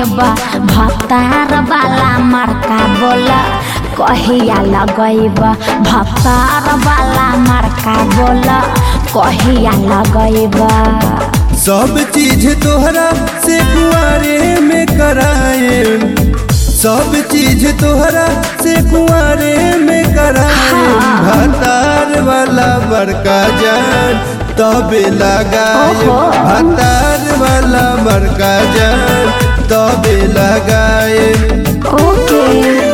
लगैबा भतार वाला मरका बोला कहिया लगैबा भतार वाला मरका बोला कहिया लगैबा। सब चीज तोहरा से कुआरे में कराए, सब चीज तोहरा से कुआरे में कराए। भतार वाला बड़का जान तबे लगाए, भतार वाला बड़का जान तबे लगाए। ओके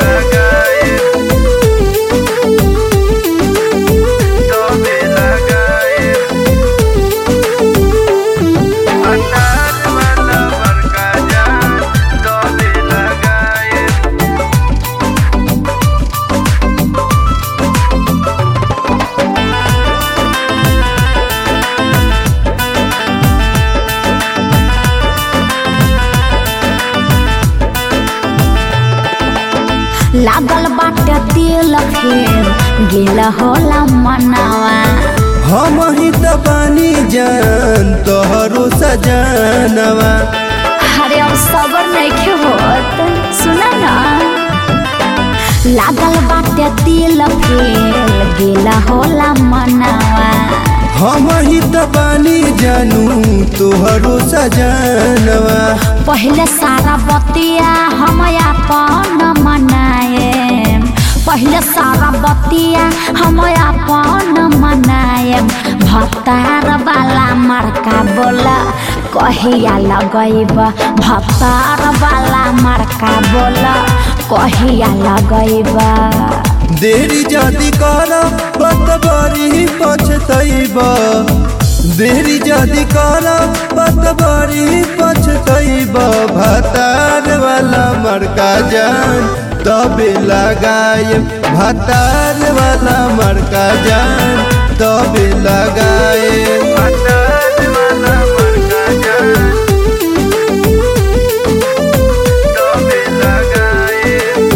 लागल बाटे दिल फिर गिल होला मनावा। हम ही तो बानी जान तोहरो सजनवा। अरे अब सबर नहीं होत सुना ना। लागल बाटे दिल फिर गिल होला मनावा। हम ही तो बानी जानू तोहरो सजनवा। पहले सारा बतिया हम अपन मनाए, पहले सारा बतिया हम अपन मनाए। भतार वाला मरका बोला कहिया लगैबा भतार वाला मरका बोला कहिया लगैबा। देरी जदी कर बात बड़ी पछतैबा, देरी जदी कर बात बड़ी पछतैबा। भतार वाला मरका जान तबे लगाए, भतार वाला मरका जान तबे लगाए। भतार वाला मरका जान तबे लगाए।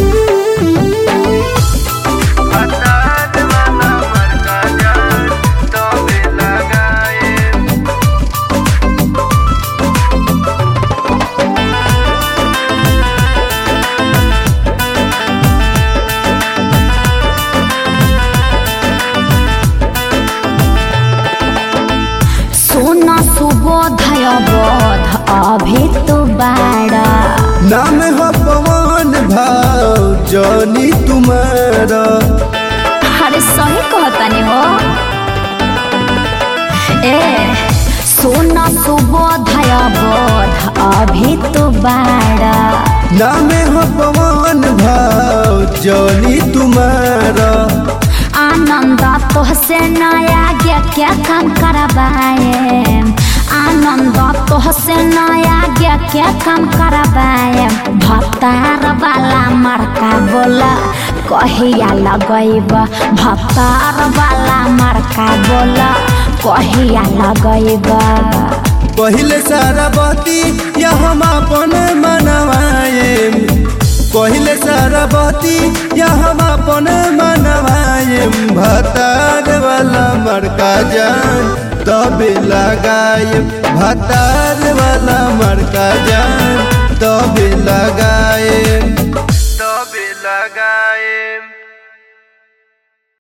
सोना सुबोधय बोध अभी तो बाड़ा। नाम हो पवन भाव जानी तुम्हारा। अरे सही कहतानी हो। ए सोना सुबोधय बोध अभी तो बाड़ा। नाम हो पवन भाव जानी तुम्हारा। आनंद तोहसे नया क्या काम करवाए, आनंद तोहसे नया क्या काम करवाए। भतार वाला मरका बोला कहिया लगैबा भतार वाला मरका बोला कहिया लगैबा। पहले सारा बती या हम अपन मनवाए, पहले सारा बती या हम अपन मनवाए। भतार वाला मरका जान तबे लगाए, भतार वाला मरका जान तबे लगाए।